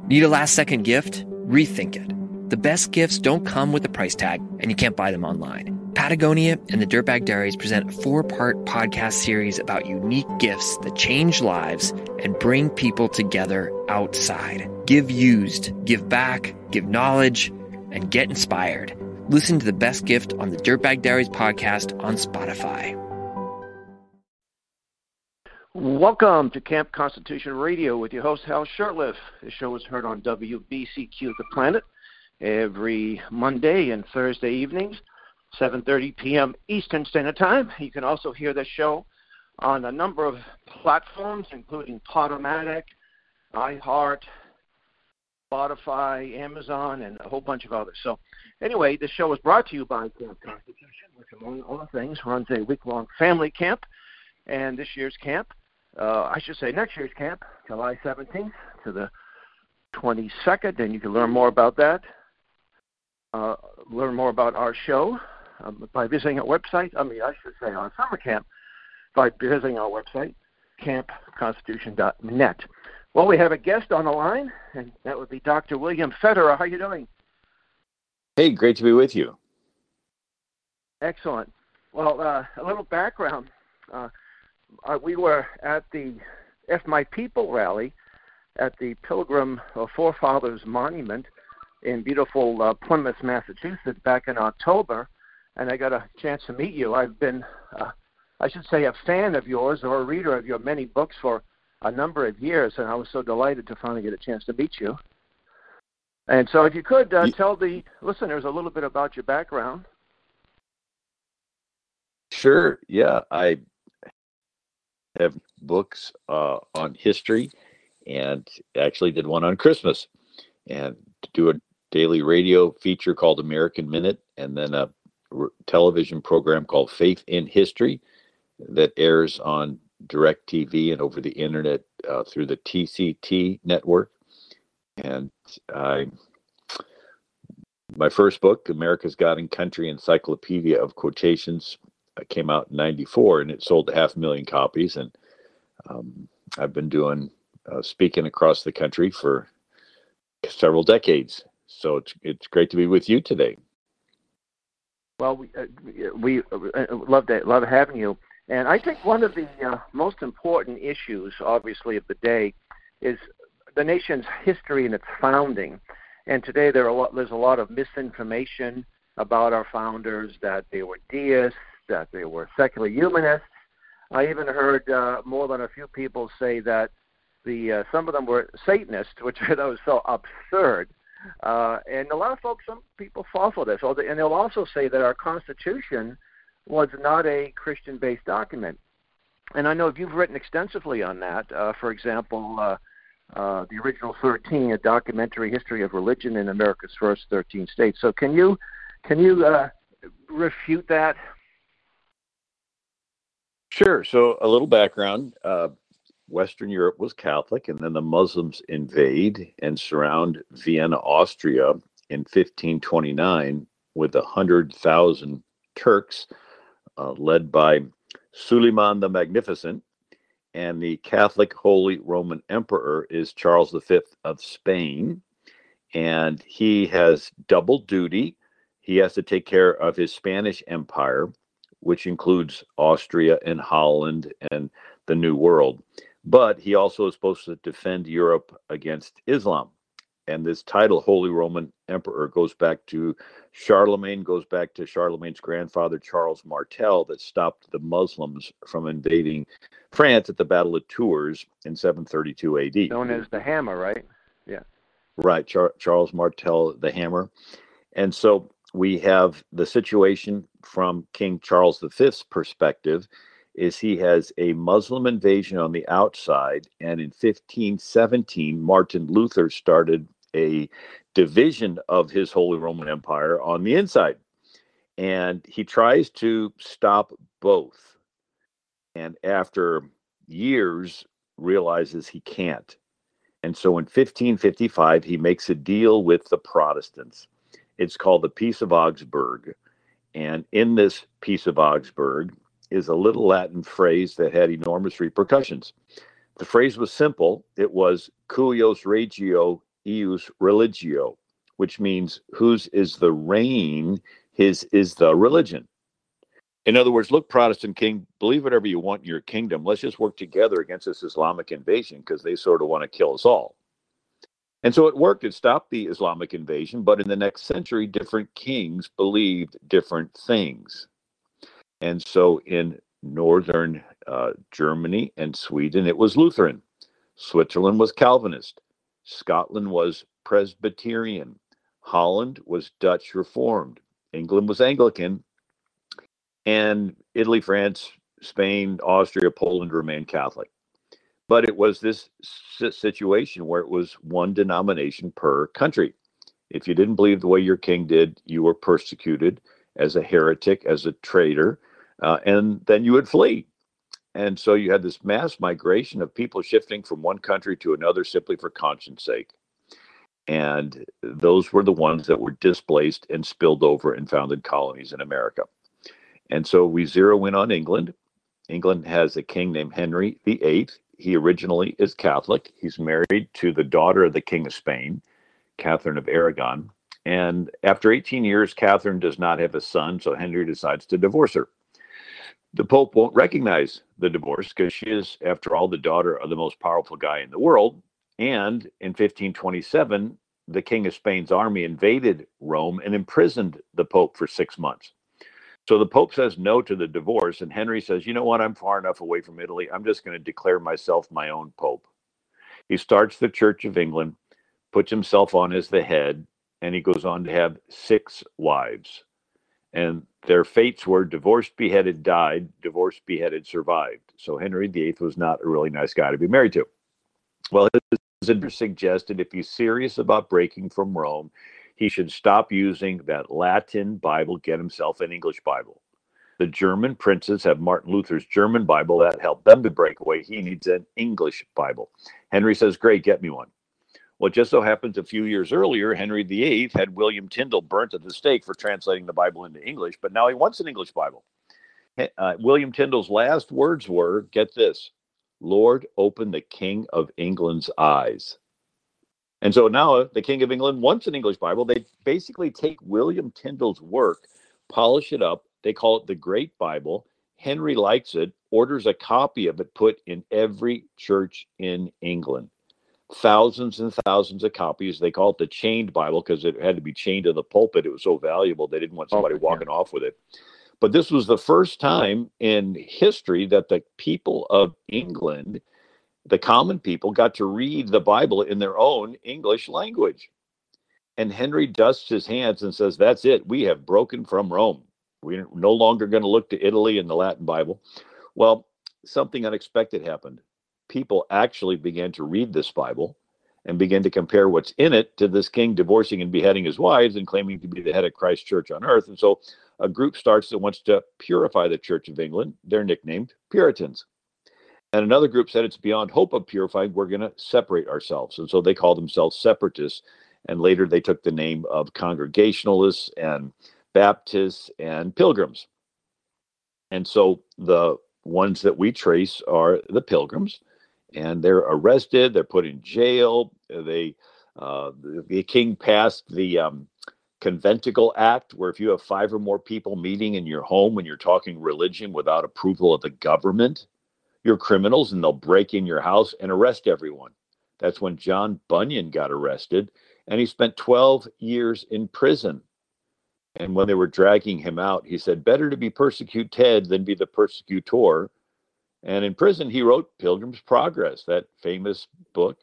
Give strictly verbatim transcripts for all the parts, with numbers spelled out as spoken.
Need a last-second gift? Rethink it. The best gifts don't come with a price tag, and you can't buy them online. Patagonia and the Dirtbag Diaries present a four-part podcast series about unique gifts that change lives and bring people together outside. Give used, give back, give knowledge, and get inspired. Listen to The Best Gift on the Dirtbag Diaries podcast on Spotify. Welcome to Camp Constitution Radio with your host, Hal Shurtleff. The show is heard on W B C Q The Planet every Monday and Thursday evenings, seven thirty p.m. Eastern Standard Time. You can also hear the show on a number of platforms, including Podomatic, iHeart, Spotify, Amazon, and a whole bunch of others. So anyway, the show is brought to you by Camp Constitution, which, among other things, runs a week-long family camp. And this year's camp, uh, I should say next year's camp, July seventeenth to the twenty-second, and you can learn more about that, uh, learn more about our show um, by visiting our website. I mean, I should say our summer camp by visiting our website, camp constitution dot net. Well, we have a guest on the line, and that would be Doctor William Federer. How are you doing? Hey, great to be with you. Excellent. Well, uh, a little background. Uh, uh, we were at the F My People rally at the Pilgrim uh, Forefathers Monument in beautiful uh, Plymouth, Massachusetts, back in October, and I got a chance to meet you. I've been, uh, I should say, a fan of yours or a reader of your many books for a number of years, and I was so delighted to finally get a chance to meet you. And so if you could uh, tell the listeners a little bit about your background. Sure, yeah. I have books uh, on history and actually did one on Christmas, and do a daily radio feature called American Minute, and then a r- television program called Faith in History that airs on DirecTV and over the internet uh, through the T C T network. And I, my first book, America's God and Country Encyclopedia of Quotations, uh, came out in ninety-four, and it sold a half a million copies. And um, I've been doing uh, speaking across the country for several decades. So it's it's great to be with you today. Well, we uh, we uh, love to, love having you. And I think one of the uh, most important issues, obviously, of the day is the nation's history and its founding. And today there are a lot, there's a lot of misinformation about our founders, that they were deists, that they were secular humanists. I even heard uh, more than a few people say that the uh, some of them were Satanists, which I thought was so absurd. Uh, and a lot of folks, some people fall for this. And they'll also say that our Constitution was not a Christian-based document. And I know you've written extensively on that. Uh, for example, uh, uh, the original thirteen, a documentary history of religion in America's first thirteen states. So can you can you uh, refute that? Sure. So a little background. Uh, Western Europe was Catholic, and then the Muslims invade and surround Vienna, Austria in fifteen twenty-nine with one hundred thousand Turks, uh, led by Suleiman the Magnificent, and the Catholic Holy Roman Emperor is Charles the Fifth of Spain, and he has double duty. He has to take care of his Spanish Empire, which includes Austria and Holland and the New World, but he also is supposed to defend Europe against Islam. And this title, Holy Roman Emperor, goes back to Charlemagne, goes back to Charlemagne's grandfather, Charles Martel, that stopped the Muslims from invading France at the Battle of Tours in seven thirty-two A D. Known as the Hammer, right? Yeah. Right, Char- Charles Martel, the Hammer. And so we have the situation from King Charles the Fifth's perspective is he has a Muslim invasion on the outside, and in fifteen seventeen, Martin Luther started a division of his Holy Roman Empire on the inside. And he tries to stop both. And after years, realizes he can't. And so in fifteen fifty-five, he makes a deal with the Protestants. It's called the Peace of Augsburg. And in this Peace of Augsburg is a little Latin phrase that had enormous repercussions. The phrase was simple. It was cuius regio ius religio, which means whose is the reign, his is the religion. In other words, look, Protestant king, believe whatever you want in your kingdom. Let's just work together against this Islamic invasion because they sort of want to kill us all. And so it worked. It stopped the Islamic invasion. But in the next century, different kings believed different things. And so in northern uh, Germany and Sweden, it was Lutheran. Switzerland was Calvinist. Scotland was Presbyterian. Holland was Dutch Reformed. England was Anglican. And Italy, France, Spain, Austria, Poland remained Catholic. But it was this situation where it was one denomination per country. If you didn't believe the way your king did, you were persecuted as a heretic, as a traitor, uh, and then you would flee. And so you had this mass migration of people shifting from one country to another simply for conscience sake. And those were the ones that were displaced and spilled over and founded colonies in America. And so we zero in on England. England has a king named Henry the Eighth. He originally is Catholic. He's married to the daughter of the King of Spain, Catherine of Aragon. And after eighteen years, Catherine does not have a son, so Henry decides to divorce her. The Pope won't recognize the divorce because she is, after all, the daughter of the most powerful guy in the world. And in fifteen twenty-seven, the King of Spain's army invaded Rome and imprisoned the Pope for six months. So the Pope says no to the divorce, and Henry says, you know what, I'm far enough away from Italy. I'm just going to declare myself my own Pope. He starts the Church of England, puts himself on as the head, and he goes on to have six wives. And their fates were divorced, beheaded, died, divorced, beheaded, survived. So Henry the Eighth was not a really nice guy to be married to. Well, his advisor suggested if he's serious about breaking from Rome, he should stop using that Latin Bible, get himself an English Bible. The German princes have Martin Luther's German Bible that helped them to break away. He needs an English Bible. Henry says, great, get me one. Well, it just so happens a few years earlier, Henry the Eighth had William Tyndale burnt at the stake for translating the Bible into English, but now he wants an English Bible. Uh, William Tyndale's last words were, get this, Lord, open the King of England's eyes. And so now the King of England wants an English Bible. They basically take William Tyndale's work, polish it up. They call it the Great Bible. Henry likes it, orders a copy of it put in every church in England. Thousands and thousands of copies. They call it the chained Bible because it had to be chained to the pulpit. It was so valuable. They didn't want somebody oh, walking yeah. off with it. But this was the first time in history that the people of England, the common people, got to read the Bible in their own English language. And Henry dusts his hands and says, that's it. We have broken from Rome. We're no longer going to look to Italy and the Latin Bible. Well, something unexpected happened. People actually began to read this Bible and began to compare what's in it to this king divorcing and beheading his wives and claiming to be the head of Christ's church on earth. And so a group starts that wants to purify the Church of England. They're nicknamed Puritans. And another group said it's beyond hope of purifying. We're going to separate ourselves. And so they called themselves separatists. And later they took the name of Congregationalists and Baptists and Pilgrims. And so the ones that we trace are the Pilgrims. And they're arrested. They're put in jail. They, uh, the, the king passed the um, Conventicle Act, where if you have five or more people meeting in your home when you're talking religion without approval of the government, you're criminals, and they'll break in your house and arrest everyone. That's when John Bunyan got arrested, and he spent twelve years in prison. And when they were dragging him out, he said, better to be persecuted than be the persecutor. And in prison, he wrote Pilgrim's Progress, that famous book.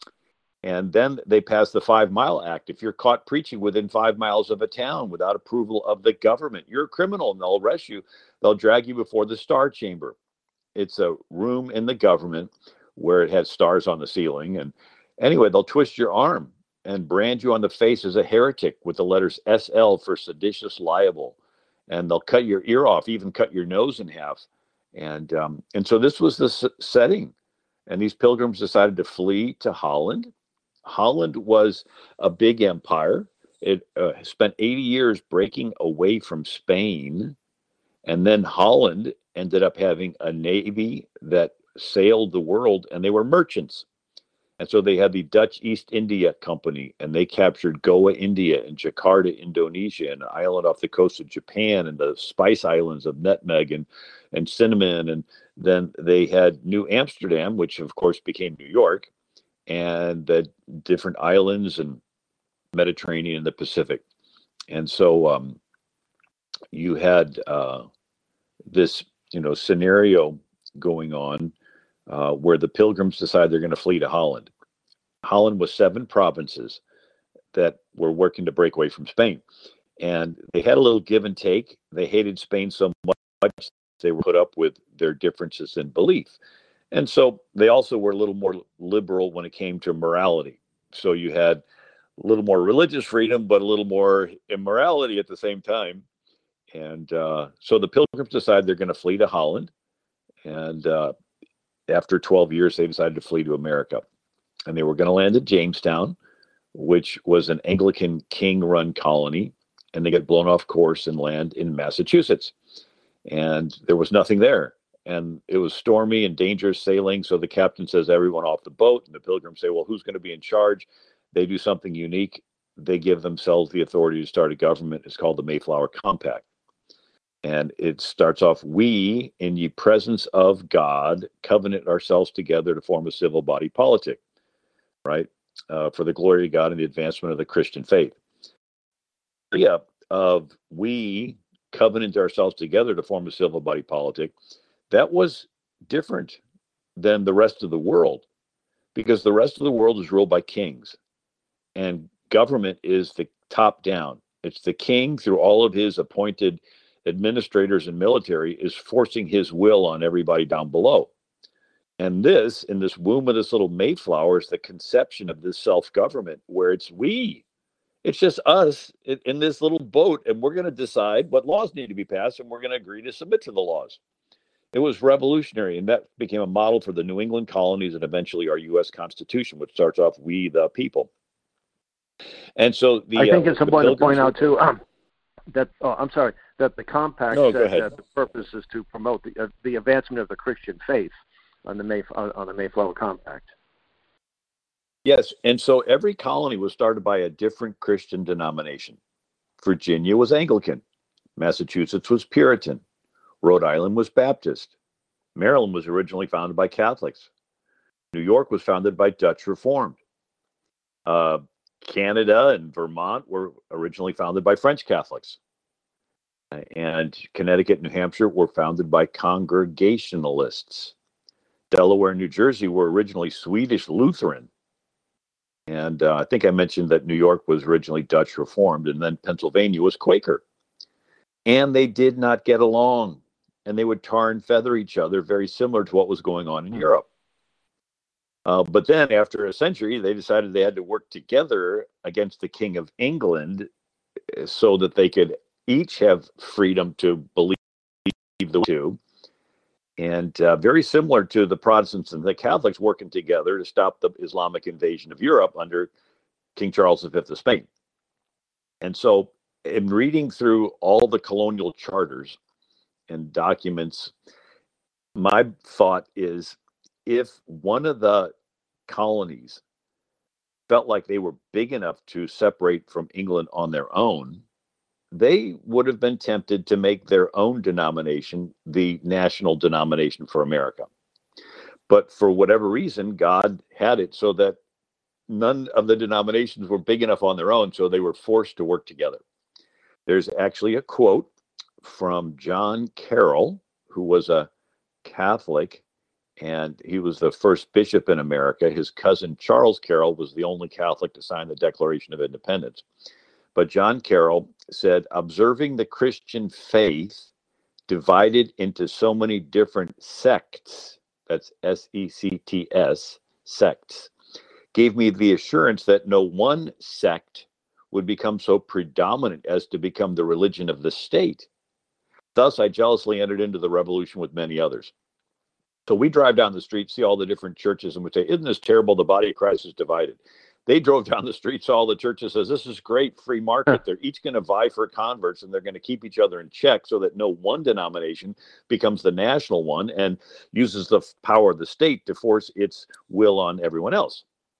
And then they passed the Five Mile Act. If you're caught preaching within five miles of a town without approval of the government, you're a criminal, and they'll arrest you. They'll drag you before the Star Chamber. It's a room in the government where it has stars on the ceiling. And anyway, they'll twist your arm and brand you on the face as a heretic with the letters S L for seditious libel. And they'll cut your ear off, even cut your nose in half. And um, and so this was the s- setting. And these pilgrims decided to flee to Holland. Holland was a big empire. It uh, spent eighty years breaking away from Spain. And then Holland ended up having a navy that sailed the world, and they were merchants. And so they had the Dutch East India Company, and they captured Goa, India, and Jakarta, Indonesia, and an island off the coast of Japan, and the spice islands of nutmeg and, and cinnamon. And then they had New Amsterdam, which of course became New York, and the different islands and Mediterranean and the Pacific. And so um, you had uh, this, you know, scenario going on uh, where the Pilgrims decide they're going to flee to Holland. Holland was seven provinces that were working to break away from Spain. And they had a little give and take. They hated Spain so much they were put up with their differences in belief. And so they also were a little more liberal when it came to morality. So you had a little more religious freedom, but a little more immorality at the same time. And uh, so the Pilgrims decided they're going to flee to Holland. And uh, after twelve years, they decided to flee to America. And they were going to land at Jamestown, which was an Anglican king-run colony. And they get blown off course and land in Massachusetts. And there was nothing there. And it was stormy and dangerous sailing. So the captain says, everyone off the boat. And the Pilgrims say, well, who's going to be in charge? They do something unique. They give themselves the authority to start a government. It's called the Mayflower Compact. And it starts off, we, in ye presence of God, covenant ourselves together to form a civil body politic, right? Uh, for the glory of God and the advancement of the Christian faith. Yeah, of we covenant ourselves together to form a civil body politic. That was different than the rest of the world, because the rest of the world is ruled by kings, and government is the top down. It's the king, through all of his appointed administrators and military, is forcing his will on everybody down below. And this, in this womb of this little Mayflower, is the conception of this self-government, where it's we. It's just us in, in this little boat, and we're going to decide what laws need to be passed, and we're going to agree to submit to the laws. It was revolutionary, and that became a model for the New England colonies and eventually our U S Constitution, which starts off, we the people. And so the I think uh, it's important to point out, too, um, that, oh, I'm sorry, that the compact no, said that the purpose is to promote the, uh, the advancement of the Christian faith on the, Mayf- on the Mayflower Compact. Yes, and so every colony was started by a different Christian denomination. Virginia was Anglican. Massachusetts was Puritan. Rhode Island was Baptist. Maryland was originally founded by Catholics. New York was founded by Dutch Reformed. Uh, Canada and Vermont were originally founded by French Catholics. And Connecticut and New Hampshire were founded by Congregationalists. Delaware and New Jersey were originally Swedish Lutheran. And uh, I think I mentioned that New York was originally Dutch Reformed, and then Pennsylvania was Quaker. And they did not get along, and they would tar and feather each other, very similar to what was going on in Europe. Uh, but then after a century, they decided they had to work together against the King of England so that they could each have freedom to believe the two. And uh, very similar to the Protestants and the Catholics working together to stop the Islamic invasion of Europe under King Charles the Fifth of Spain. And so in reading through all the colonial charters and documents, my thought is, if one of the colonies felt like they were big enough to separate from England on their own, they would have been tempted to make their own denomination the national denomination for America. But for whatever reason, God had it so that none of the denominations were big enough on their own, so they were forced to work together. There's actually a quote from John Carroll, who was a Catholic, and he was the first bishop in America. His cousin Charles Carroll was the only Catholic to sign the Declaration of Independence. But John Carroll said, observing the Christian faith divided into so many different sects, that's S E C T S, sects, gave me the assurance that no one sect would become so predominant as to become the religion of the state. Thus, I jealously entered into the revolution with many others. So we drive down the street, see all the different churches, and we say, isn't this terrible? The body of Christ is divided. They drove down the street, saw all the churches, says, this is great, free market. They're each going to vie for converts, and they're going to keep each other in check so that no one denomination becomes the national one and uses the power of the state to force its will on everyone else.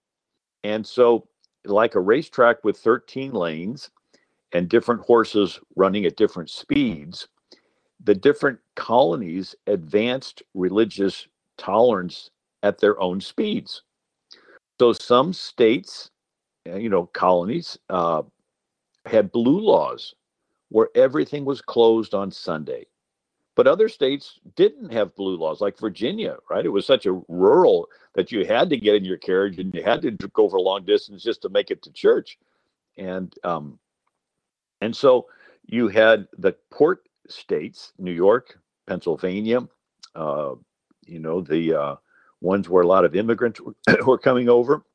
And so, like a racetrack with thirteen lanes and different horses running at different speeds, the different colonies advanced religious tolerance at their own speeds. So some states, uh, you know, colonies uh, had blue laws where everything was closed on Sunday. But other states didn't have blue laws, like Virginia, right? It was such a rural that you had to get in your carriage and you had to go for a long distance just to make it to church. And um, and so you had the port states, New York, Pennsylvania, uh, you know, the uh, ones where a lot of immigrants were, were coming over.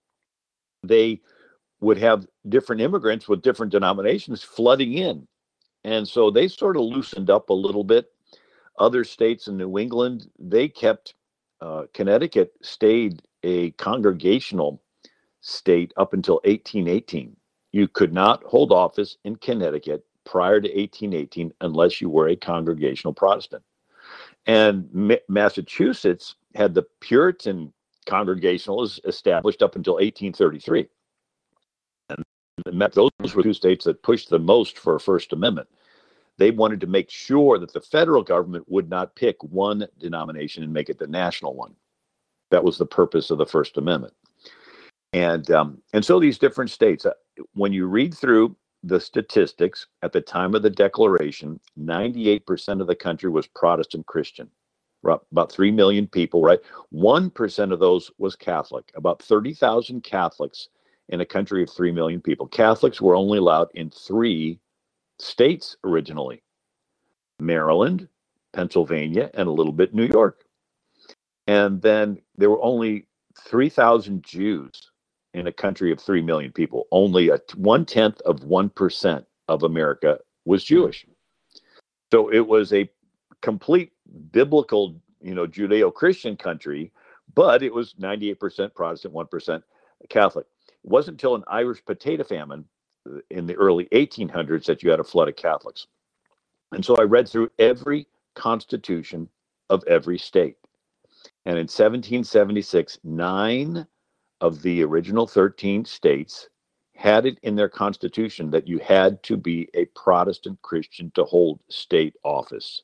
They would have different immigrants with different denominations flooding in. And so they sort of loosened up a little bit. Other states in New England, they kept, uh, Connecticut stayed a congregational state up until eighteen eighteen. You could not hold office in Connecticut prior to eighteen eighteen unless you were a congregational Protestant. And Ma- Massachusetts had the Puritan Congregationalists established up until eighteen thirty-three. And those were two states that pushed the most for a First Amendment. They wanted to make sure that the federal government would not pick one denomination and make it the national one. That was the purpose of the First Amendment. And um, and so these different states, uh, when you read through the statistics at the time of the Declaration, ninety-eight percent of the country was Protestant Christian, about three million people, right? one percent of those was Catholic, about thirty thousand Catholics in a country of three million people. Catholics were only allowed in three states originally: Maryland, Pennsylvania, and a little bit New York. And then there were only three thousand Jews in a country of three million people. Only a one-tenth of one percent of America was Jewish. So it was a complete biblical, you know, Judeo-Christian country, but it was ninety-eight percent Protestant, one percent Catholic. It wasn't until an Irish potato famine in the early eighteen hundreds that you had a flood of Catholics. And so I read through every constitution of every state. And in seventeen seventy-six, nine of the original thirteen states had it in their constitution that you had to be a Protestant Christian to hold state office.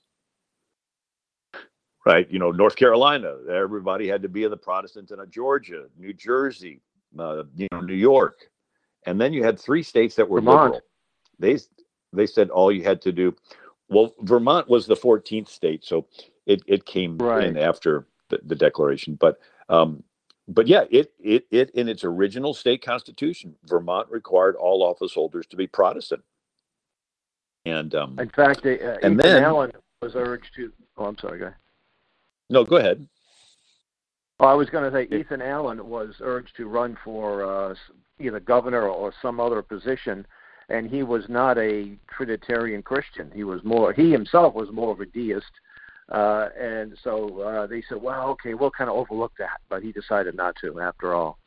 Right? You know, North Carolina, everybody had to be of the Protestants. In Georgia, New Jersey, uh, you know, New York. And then you had three states that were Vermont. liberal. They they said all you had to do. Well, Vermont was the fourteenth state, so it, it came Right. in after the, the Declaration. But um, but yeah, it it it in its original state constitution, Vermont required all office holders to be Protestant. And um, in fact, uh, and Ethan then, Allen was urged to. Oh, I'm sorry, guy. No, go ahead. Oh, I was going to say Ethan Allen was urged to run for uh, either governor or some other position, and he was not a Trinitarian Christian. He was more. He himself was more of a deist, uh, and so uh, they said, "Well, okay, we'll kind of overlook that," but he decided not to, after all.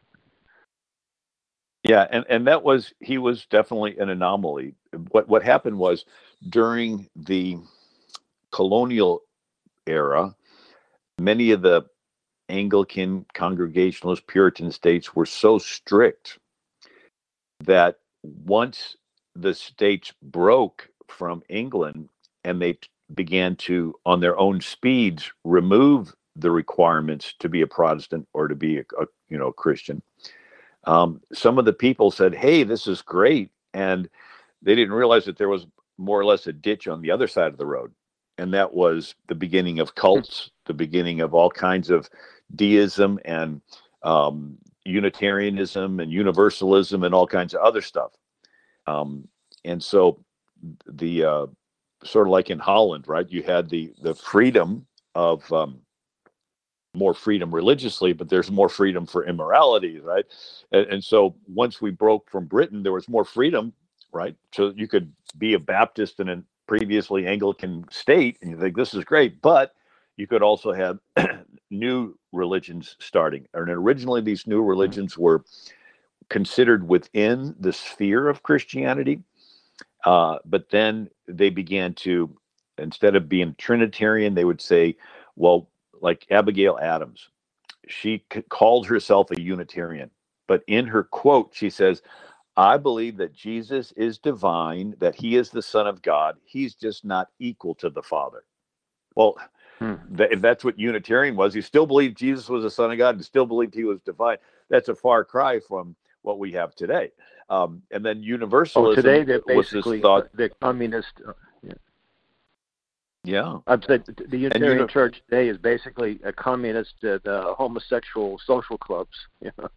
Yeah, and, and that was he was definitely an anomaly. What what happened was during the colonial era, many of the Anglican, Congregationalist, Puritan states were so strict that once the states broke from England and they t- began to, on their own speeds, remove the requirements to be a Protestant or to be a, a you know Christian, um, some of the people said, "Hey, this is great," and they didn't realize that there was more or less a ditch on the other side of the road. And that was the beginning of cults, the beginning of all kinds of deism and um, Unitarianism and Universalism and all kinds of other stuff. Um, and so the uh, sort of like in Holland, right? You had the the freedom of um, more freedom religiously, but there's more freedom for immorality, right? And, and so once we broke from Britain, there was more freedom, right? So you could be a Baptist in a previously Anglican state, and you think this is great, but you could also have new religions starting. And originally, these new religions were considered within the sphere of Christianity, uh, but then they began to, instead of being Trinitarian, they would say, well, like Abigail Adams, she c- called herself a Unitarian, But in her quote, she says, I believe that Jesus is divine, that he is the Son of God. He's just not equal to the Father. Well, hmm. th- if that's what Unitarian was, you still believed Jesus was the Son of God and still believed he was divine. That's a far cry from what we have today. Um, and then Universalism oh, today they're was this basically thought. The communist. Uh, yeah. Yeah. I'd say the Unitarian uni- Church today is basically a communist, uh, the homosexual social clubs. You know?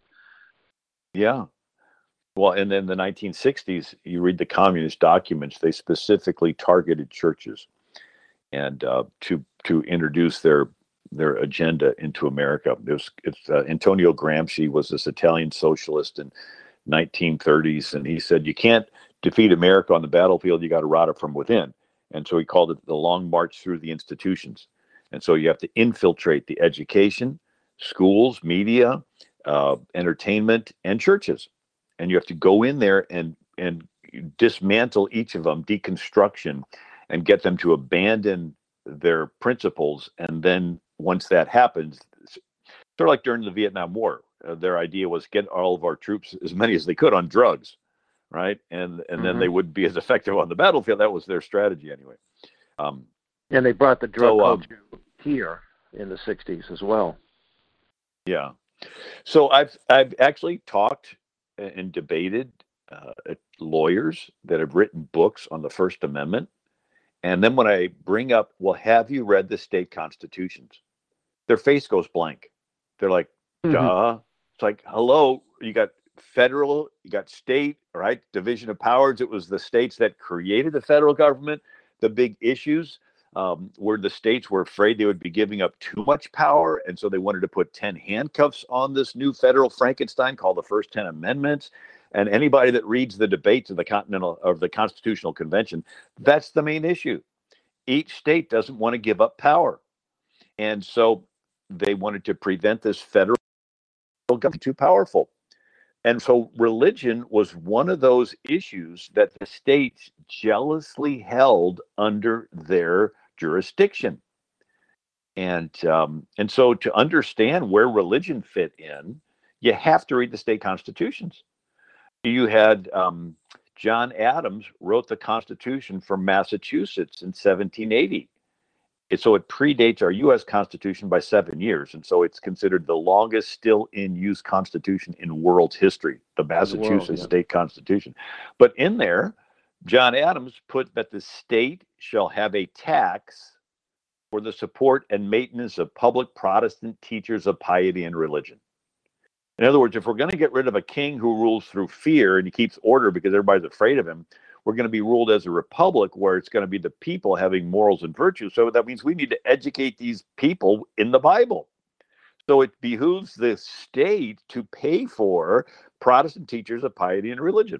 Yeah. Well, and then the nineteen sixties, you read the communist documents, they specifically targeted churches and uh, to to introduce their their agenda into America. It was, it's, uh, Antonio Gramsci was this Italian socialist in nineteen thirties, and he said, you can't defeat America on the battlefield, you got to rout it from within. And so he called it the long march through the institutions. And so you have to infiltrate the education, schools, media, uh, entertainment, and churches. And you have to go in there and and dismantle each of them, deconstruction, and get them to abandon their principles. And then once that happens, sort of like during the Vietnam War, uh, their idea was get all of our troops, as many as they could, on drugs, right? And and mm-hmm. then they wouldn't be as effective on the battlefield. That was their strategy anyway. Um, and they brought the drug so, culture um, here in the sixties as well. Yeah. So I've I've actually talked and debated uh, lawyers that have written books on the First Amendment. And then when I bring up, well, have you read the state constitutions? Their face goes blank. They're like, duh. Mm-hmm. It's like, hello, you got federal, you got state, right? Division of powers. It was the states that created the federal government. The big issues um, were the states were afraid they would be giving up too much power. And so they wanted to put ten handcuffs on this new federal Frankenstein called the First ten Amendments. And anybody that reads the debates of the Continental of the Constitutional Convention, that's the main issue. Each state doesn't want to give up power. And so they wanted to prevent this federal government too powerful. And so religion was one of those issues that the states jealously held under their jurisdiction. And um, and so to understand where religion fit in, you have to read the state constitutions. You had um, John Adams wrote the Constitution for Massachusetts in seventeen eighty. And so it predates our U S Constitution by seven years. And so it's considered the longest still in use Constitution in world history, the Massachusetts the world, yeah. State Constitution. But in there, John Adams put that the state shall have a tax for the support and maintenance of public Protestant teachers of piety and religion. In other words, if we're going to get rid of a king who rules through fear and he keeps order because everybody's afraid of him, we're going to be ruled as a republic where it's going to be the people having morals and virtues. So that means we need to educate these people in the Bible. So it behooves the state to pay for Protestant teachers of piety and religion.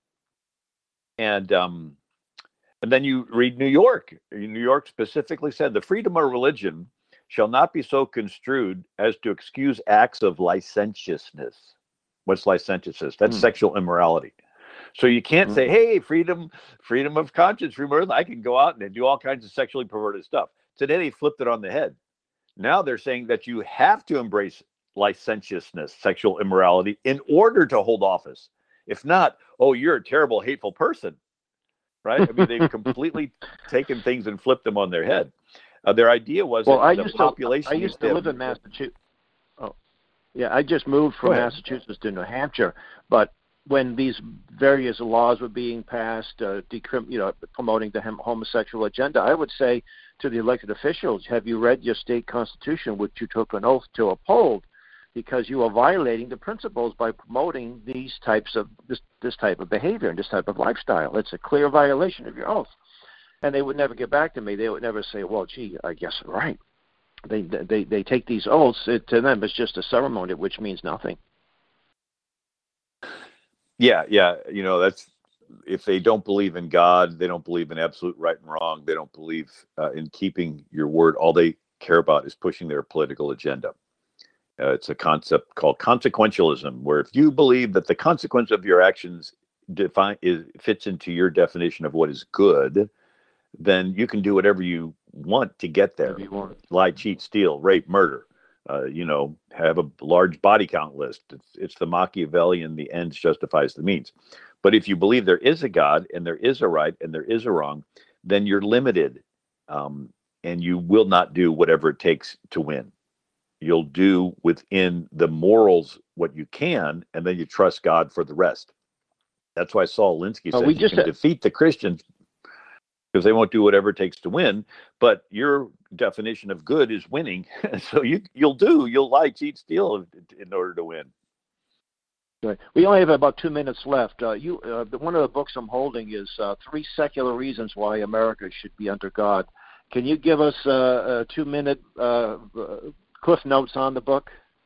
And um, and then you read New York. New York specifically said the freedom of religion shall not be so construed as to excuse acts of licentiousness. What's licentiousness? That's hmm. sexual immorality. So you can't mm-hmm. say, hey, freedom, freedom of conscience, freedom of, I can go out and do all kinds of sexually perverted stuff. Today they flipped it on the head. Now they're saying that you have to embrace licentiousness, sexual immorality, in order to hold office. If not, oh, you're a terrible, hateful person, right? I mean, they've completely taken things and flipped them on their head. Uh, their idea was well, that I the used population. To, I used to live in Massachusetts. Oh, yeah, I just moved from Massachusetts to New Hampshire, but when these various laws were being passed, uh, decrim- you know, promoting the hem- homosexual agenda, I would say to the elected officials, have you read your state constitution, which you took an oath to uphold? Because you are violating the principles by promoting these types of this, this type of behavior and this type of lifestyle. It's a clear violation of your oath. And they would never get back to me. They would never say, well, gee, I guess I'm right. They, they, they take these oaths. It, to them, it's just a ceremony, which means nothing. Yeah, yeah. You know, that's if they don't believe in God, they don't believe in absolute right and wrong. They don't believe uh, in keeping your word. All they care about is pushing their political agenda. Uh, it's a concept called consequentialism, where if you believe that the consequence of your actions define is fits into your definition of what is good, then you can do whatever you want to get there. You want. Lie, cheat, steal, rape, murder. uh, you know, have a large body count list. It's, it's the Machiavellian, the ends justifies the means. But if you believe there is a God and there is a right and there is a wrong, then you're limited, um, and you will not do whatever it takes to win. You'll do within the morals what you can, and then you trust God for the rest. That's why Saul Alinsky Oh, said we you just can had- defeat the Christians because they won't do whatever it takes to win. But your definition of good is winning. So you, you'll do, you'll lie, cheat, steal in order to win. Right. We only have about two minutes left. Uh, you, uh, the, one of the books I'm holding is uh, Three Secular Reasons Why America Should Be Under God. Can you give us uh, a two-minute uh, uh, cliff notes on the book?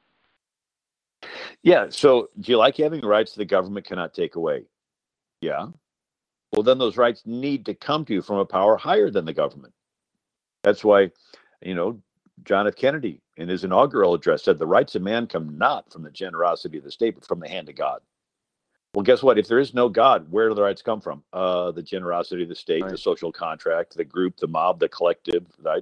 Yeah. So do you like having rights the government cannot take away? Yeah. Well, then those rights need to come to you from a power higher than the government. That's why, you know, John F. Kennedy in his inaugural address said the rights of man come not from the generosity of the state, but from the hand of God. Well, guess what? If there is no God, where do the rights come from? Uh, the generosity of the state, right. The social contract, the group, the mob, the collective, right?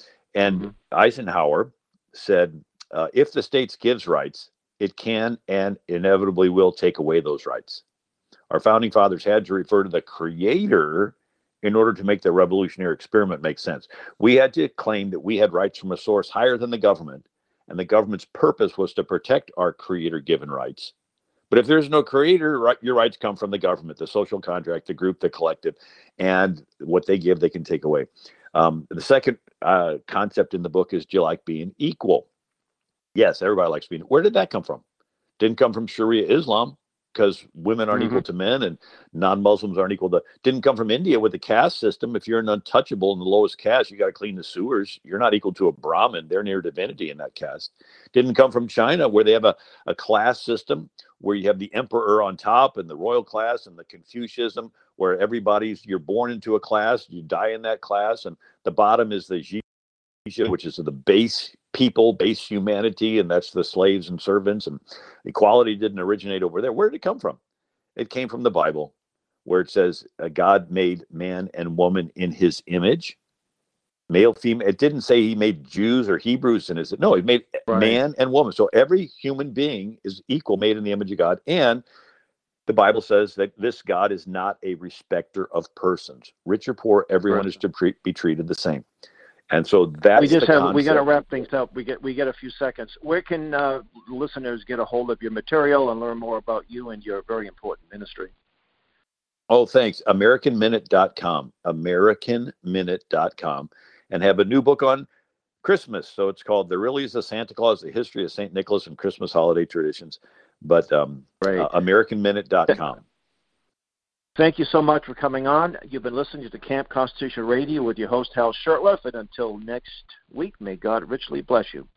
And mm-hmm. Eisenhower said, uh, if the state gives rights, it can and inevitably will take away those rights. Our founding fathers had to refer to the creator in order to make the revolutionary experiment make sense. We had to claim that we had rights from a source higher than the government, and the government's purpose was to protect our creator-given rights. But if there's no creator, right, your rights come from the government, the social contract, the group, the collective, and what they give, they can take away. Um, the second uh, concept in the book is, do you like being equal? Yes, everybody likes being. Where did that come from? Didn't come from Sharia Islam, because women aren't mm-hmm. equal to men and non-Muslims aren't equal to, didn't come from India with the caste system. If you're an untouchable in the lowest caste, you got to clean the sewers. You're not equal to a Brahmin. They're near divinity in that caste. Didn't come from China, where they have a, a class system where you have the emperor on top and the royal class, and the Confucianism where everybody's, you're born into a class, you die in that class. And the bottom is the Xi, which is the base people, base humanity, and that's the slaves and servants, and equality didn't originate over there. Where did it come from? It came from the Bible, where it says uh, God made man and woman in his image, male, female. It didn't say he made Jews or Hebrews in his, no, he made right. man and woman. So every human being is equal, made in the image of God. And the Bible says that this God is not a respecter of persons. Rich or poor, everyone right. is to pre- be treated the same. And so that's we just the have concept. We got to wrap things up. We get we get a few seconds. Where can uh, listeners get a hold of your material and learn more about you and your very important ministry? Oh, thanks. American Minute dot com. American Minute dot com, and have a new book on Christmas. So it's called "There Really Is a Santa Claus: The History of Saint Nicholas and Christmas Holiday Traditions." But um, right. uh, American Minute dot com. Thank you so much for coming on. You've been listening to Camp Constitution Radio with your host, Hal Shurtleff. And until next week, may God richly bless you.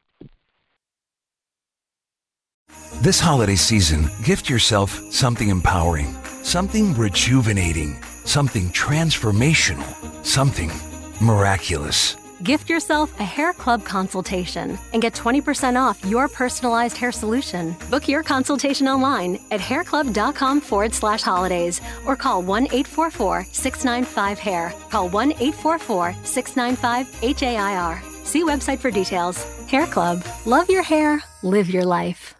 This holiday season, gift yourself something empowering, something rejuvenating, something transformational, something miraculous. Gift yourself a Hair Club consultation and get twenty percent off your personalized hair solution. Book your consultation online at hairclub.com forward slash holidays or call one eight four four, six nine five, hair. Call one eight four four, six nine five, H A I R. See website for details. Hair Club. Love your hair. Live your life.